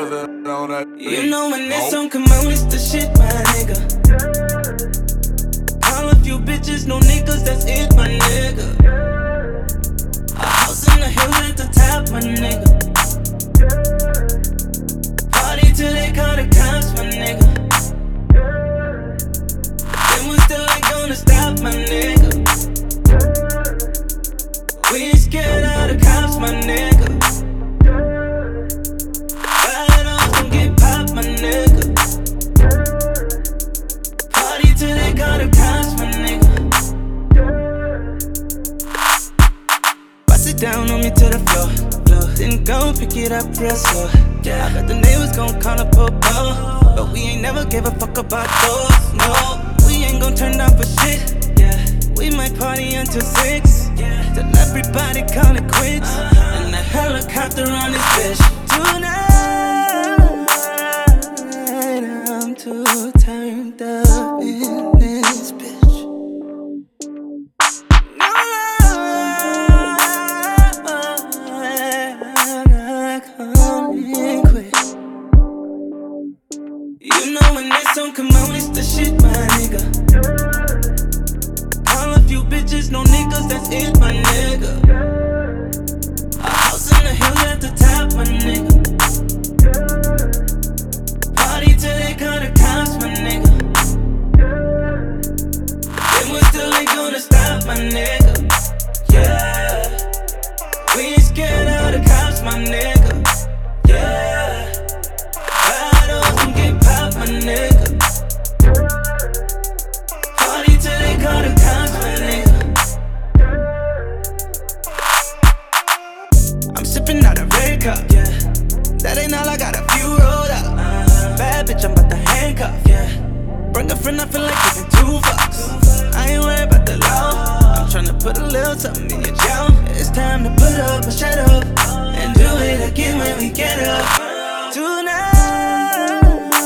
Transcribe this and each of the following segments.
on that. You know when that song come on, it's the shit, my nigga. Call a few bitches, no niggas, that's it, my nigga. A house in the hills at the top, my nigga. Party till they call the cops, my nigga. Then we still ain't gonna stop, my nigga. We ain't scared of the cops, my nigga. Fight don't get popped, my nigga. Party till they call the cops, my nigga. Bust it down on me to the floor. Then go pick it up real slow. I bet the neighbors gon' call up a ball, but we ain't never give a fuck about those. No, we ain't gon' turn down for shit. We might party until 6, till everybody call it quits. And the helicopter on this bitch. Tonight, I'm too turned up in this bitch. No lie, come in quick. You know when that song come on, it's the shit, my nigga. Few bitches, no niggas, that's it, my nigga. A house in the hills at the top, my nigga. Party till they call the cops, my nigga. Then we still ain't gonna stop, my nigga. Yeah, we ain't scared of the cops, my nigga. Yeah, bottles gon' get popped, my nigga. Party till they call the cops, my nigga. I'm sipping out a red cup, yeah. That ain't all, I got a few rolled up. Bad bitch, I'm about to handcuff, yeah. Bring a friend, I feel like giving 2 fucks. I ain't worried about the law. I'm tryna put a little something in your jaw. It's time to put up or shut up and do it again when we get up. Tonight,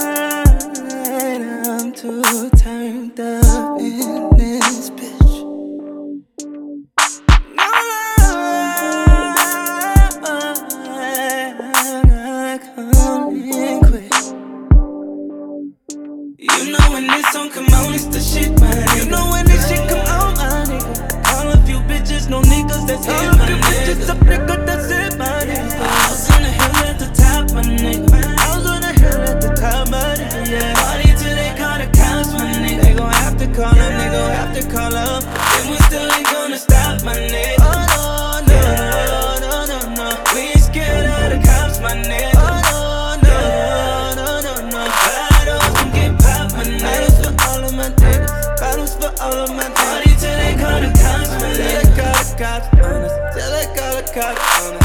I'm too turned up in this bitch. No lie, come in quick. You know when this song come on, it's the shit, my nigga. You know when this shit come on, my nigga. Call a few bitches, no niggas, that's it, my nigga. Bitches, a nigga, that's it, my nigga. House in the hill at the top, my nigga. House on the hill at the top, my nigga, yeah. Party till they call the cops, my nigga. They gon' have to call up, they gon' have to call up. Then we still ain't gonna stop, my nigga. Oh no, no, no, no, no. We ain't scared of the cops, my nigga. Oh no, no, no, no, no. Bottles gon' get popped, my nigga. Bottles for all of my niggas. Bottles for all of my niggas. Party till they call the cops, my nigga. Till they call the cops on us. Till they call the cops on us.